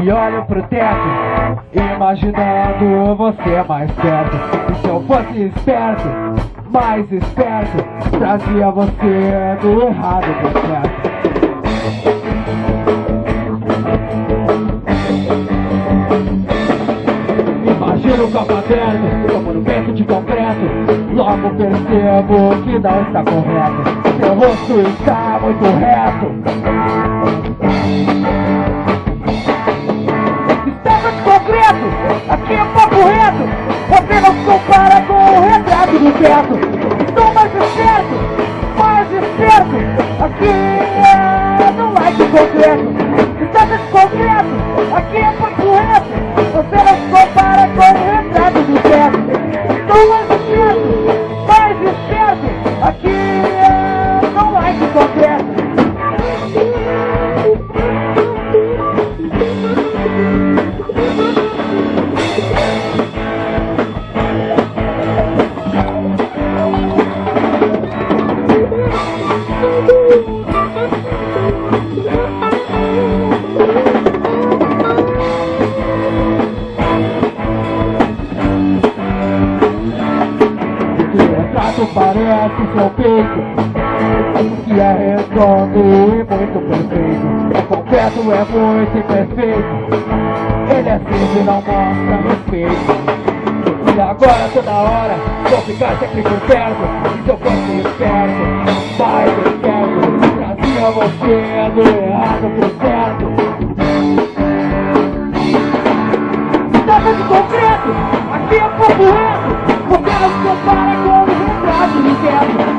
e olho pro teto, imaginando você mais perto. E se eu fosse esperto, mais esperto, trazia você do errado pro certo. Imagino o copo aberto, como no peito de concreto. Logo percebo que não está correto. Seu rosto está muito reto. Estava de concreto, aqui é papo reto. Você não se compara com o retrato do teto. Estou mais esperto, aqui não é de concreto. Estava de concreto, aqui é papo reto. Você não se compara com o retrato do teto. Estou mais esperto, aqui não é de concreto. Parece seu peito, que é redondo e muito perfeito. O concreto é muito imperfeito, ele é simples e não mostra respeito. E agora toda hora vou ficar sempre por perto. E se eu fosse esperto, mais esperto, trazia você do errado pro certo. Estava de concreto, aqui é papo reto. Você não se compara com o retrato do teto.